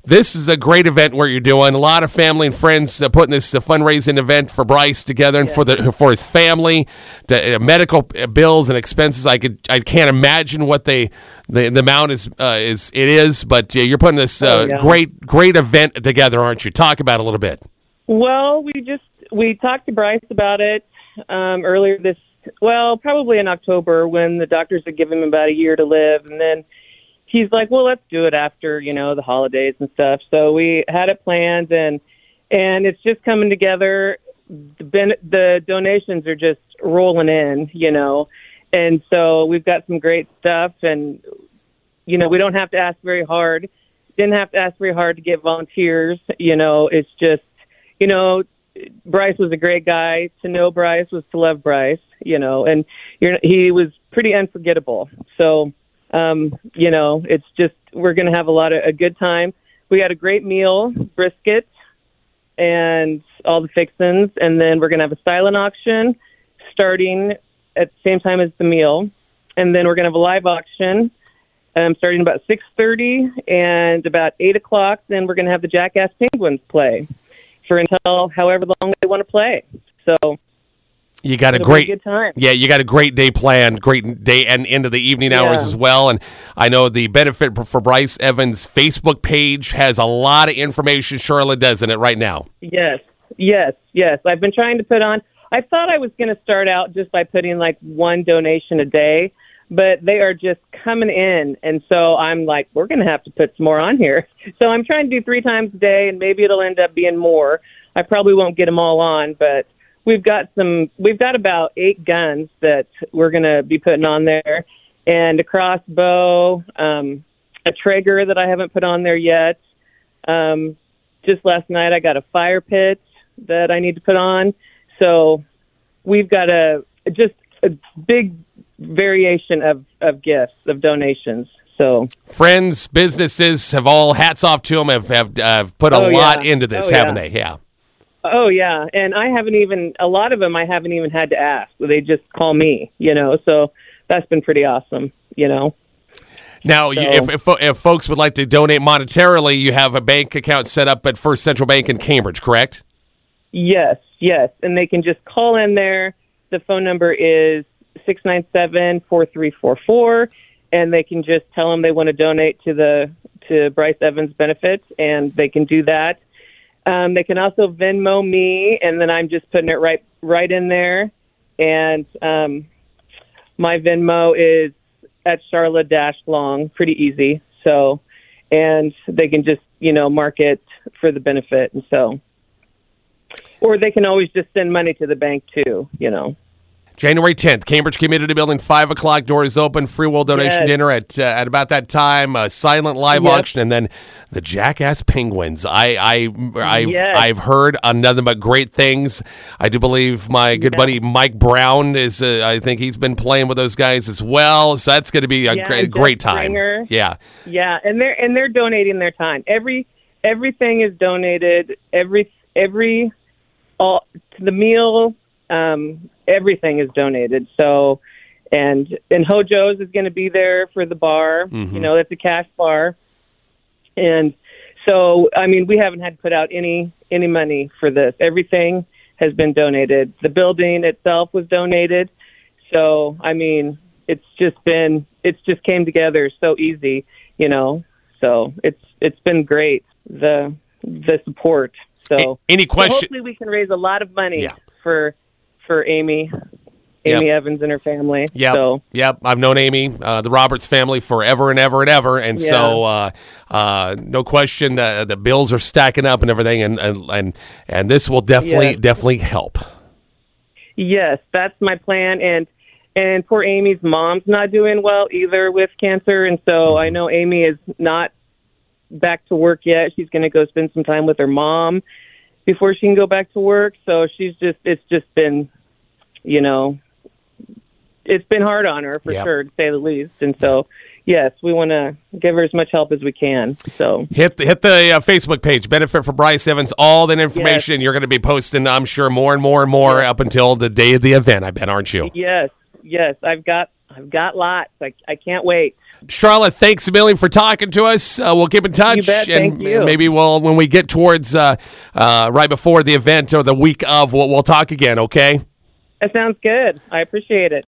this is a great event where you're doing a lot of family and friends putting this fundraising event for Bryce together and for his family, medical bills and expenses. I can't imagine what the amount is, but you're putting this great event together, aren't you? Talk about it a little bit. Well, we talked to Bryce about it earlier probably in October, when the doctors had given him about a year to live, and then he's like, well, let's do it after, the holidays and stuff. So we had it planned, and it's just coming together. The donations are just rolling in, and so we've got some great stuff, and, we don't have to ask very hard. Didn't have to ask very hard to get volunteers. It's just, Bryce was a great guy. To know Bryce was to love Bryce, and he was pretty unforgettable. So, it's just, we're going to have a good time. We had a great meal, brisket and all the fixins. And then we're going to have a silent auction starting at the same time as the meal. And then we're going to have a live auction starting about 6:30, and about 8 o'clock. Then we're going to have the Jackass Penguins play for until however long they want to play. So you got a good time. Yeah, you got a great day planned, great day and into the evening hours as well. And I know the Benefit for Bryce Evans Facebook page has a lot of information. Charlotte, doesn't it, right now? Yes. I've been trying to put on. I thought I was going to start out just by putting like one donation a day, but they are just coming in. And so I'm like, we're going to have to put some more on here. So I'm trying to do 3 times a day, and maybe it'll end up being more. I probably won't get them all on, but we've got about 8 guns that we're going to be putting on there, and a crossbow, a Traeger that I haven't put on there yet. Just last night I got a fire pit that I need to put on. So we've got a big variation of gifts, of donations. So friends, businesses have all, hats off to them, have put a lot into this, haven't they? Yeah. Oh, yeah. And a lot of them I haven't even had to ask. They just call me, so that's been pretty awesome, Now, if folks would like to donate monetarily, you have a bank account set up at First Central Bank in Cambridge, correct? Yes. And they can just call in there. The phone number is 697-4344, and they can just tell them they want to donate to Bryce Evans benefits, and they can do that. They can also Venmo me, and then I'm just putting it right in there. And my Venmo is at Charla-Long, pretty easy. So, and they can just, mark it for the benefit. And so, or they can always just send money to the bank too, January 10th, Cambridge Community Building, 5 o'clock, doors open, free will donation dinner at about that time, a silent live auction, and then the Jackass Penguins. I've heard nothing but great things. I do believe my good buddy Mike Brown is, I think he's been playing with those guys as well, so that's going to be a great time. Springer. Yeah, and they're donating their time. Everything is donated. All to the meal. Everything is donated. So, and Hojo's is going to be there for the bar. Mm-hmm. It's a cash bar. And so, we haven't had to put out any money for this. Everything has been donated. The building itself was donated. So, it's just came together so easy, so it's been great. The support. So any question? So hopefully we can raise a lot of money for Amy Evans and her family. Yep. I've known Amy, the Roberts family, forever and ever and ever, and so no question the bills are stacking up and everything, and this will definitely help. Yes, that's my plan, and poor Amy's mom's not doing well either with cancer, and so I know Amy is not back to work yet. She's going to go spend some time with her mom before she can go back to work. So it's just been, it's been hard on her for sure, to say the least. And so, yes, we want to give her as much help as we can. So hit the Facebook page, Benefit for Bryce Evans. All that information you're going to be posting, I'm sure, more and more up until the day of the event. I bet, aren't you? Yes. I've got lots. I can't wait. Charlotte, thanks a million for talking to us. We'll keep in touch. You bet. And Thank you. maybe when we get towards right before the event or the week of, we'll talk again, okay? That sounds good. I appreciate it.